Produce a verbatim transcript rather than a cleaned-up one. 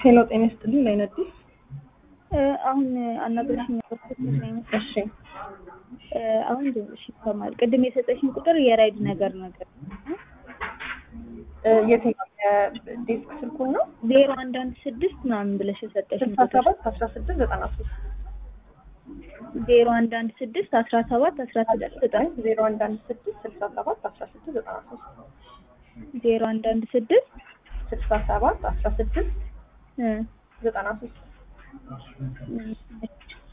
ሄሎ ጤና ይስጥልኝ ላይነዲ አሁን አናግረሽኝ ነበር ስለዚህ እሺ አሁን እሺ ተማል ቅድም የሰጠሽኝ ቁጥር የራይድ ነገር ነገር የትኛው ዲስክ ስልኩ ነው ዜሮ አንድ አንድ ስድስት ምናምን ብለሽ የሰጠሽኝ ስልሳ ሰባት አስራ ስድስት ዘጠና ሶስት ዜሮ አንድ አንድ ስድስት አስራ ሰባት አስራ ስድስት ዜሮ አንድ አንድ ስድስት ስልሳ ሰባት አስራ ስድስት ዘጠና ሶስት ዜሮ አንድ አንድ ስድስት ስልሳ ሰባት አስራ ስድስት ዘጠና ሶስት